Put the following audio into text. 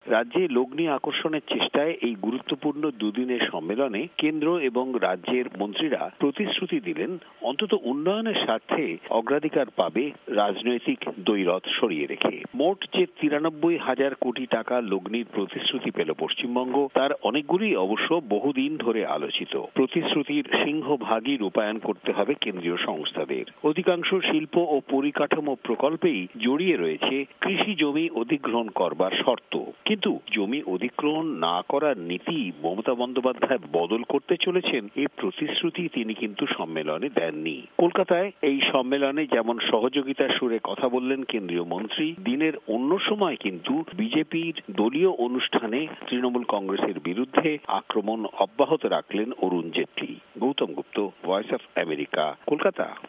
রাজ্যে লগ্নি আকর্ষণের চেষ্টায় এই গুরুত্বপূর্ণ দুদিনের সম্মেলনে কেন্দ্র এবং রাজ্যের মন্ত্রীরা প্রতিশ্রুতি দিলেন অন্তত উন্নয়নের স্বার্থে অগ্রাধিকার পাবে রাজনৈতিক দ্বৈরথ সরিয়ে রেখে। মোট যে 93,000 কোটি টাকা লগ্নির প্রতিশ্রুতি পেল পশ্চিমবঙ্গ, তার অনেকগুলি অবশ্য বহুদিন ধরে আলোচিত। প্রতিশ্রুতির সিংহভাগই রূপায়ণ করতে হবে কেন্দ্রীয় সংস্থাদের। অধিকাংশ শিল্প ও পরিকাঠামো প্রকল্পেই জড়িয়ে রয়েছে কৃষি জমি অধিগ্রহণ করবার শর্ত। কিন্তু জমি অধিগ্রহণ না করার নীতি মমতা বন্দ্যোপাধ্যায় বদল করতে চলেছেন, এই প্রতিশ্রুতি তিনি কিন্তু সম্মেলনে দেননি। কলকাতায় এই সম্মেলনে যেমন সহযোগিতার সুরে কথা বললেন কেন্দ্রীয় মন্ত্রী, দিনের অন্য সময় কিন্তু বিজেপির দলীয় অনুষ্ঠানে তৃণমূল কংগ্রেসের বিরুদ্ধে আক্রমণ অব্যাহত রাখলেন Arun Jaitley. Gautam Gupta, Voice of America, Kolkata.